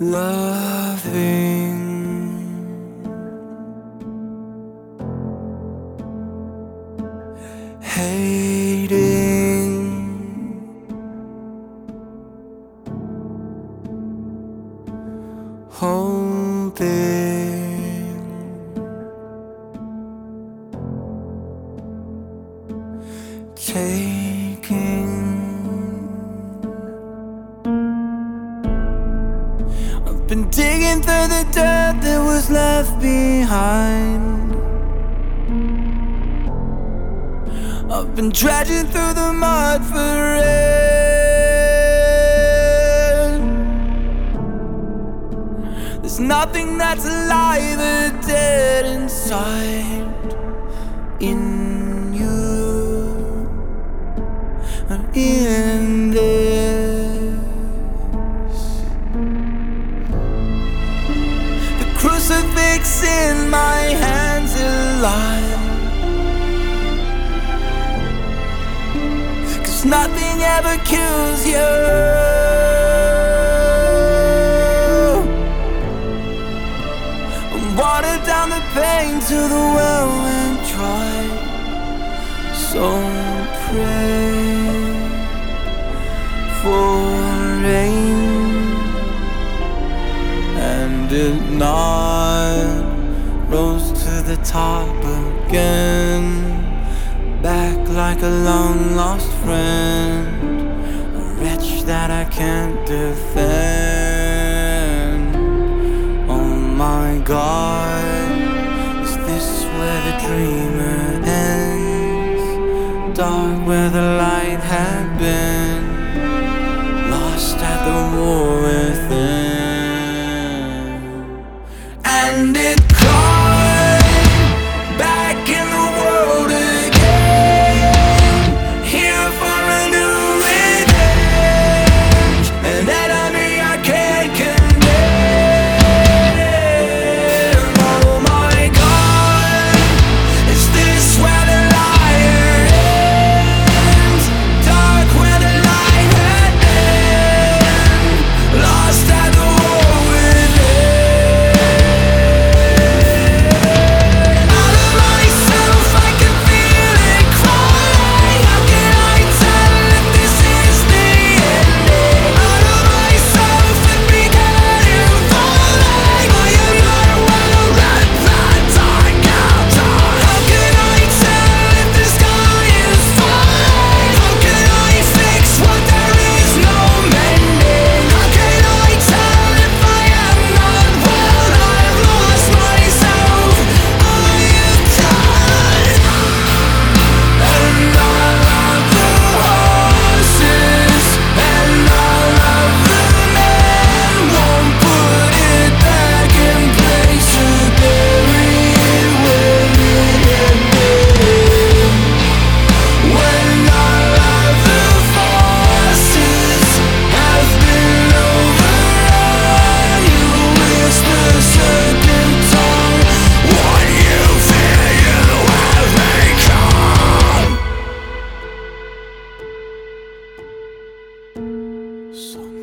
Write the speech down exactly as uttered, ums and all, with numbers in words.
loving, hating, holding, taking. I've been digging through the dirt that was left behind. I've been dredging through the mud for rain. There's nothing that's alive or dead inside, in you or in this. The crucifix in my hands alive, nothing ever kills you. And water down the pain to the well and dry. So pray for rain, and it not rose to the top again, back like a long lost friend, a wretch that I can't defend. Oh my God, is this where the dreamer ends? Dark where the light had been, lost at the war within. And it so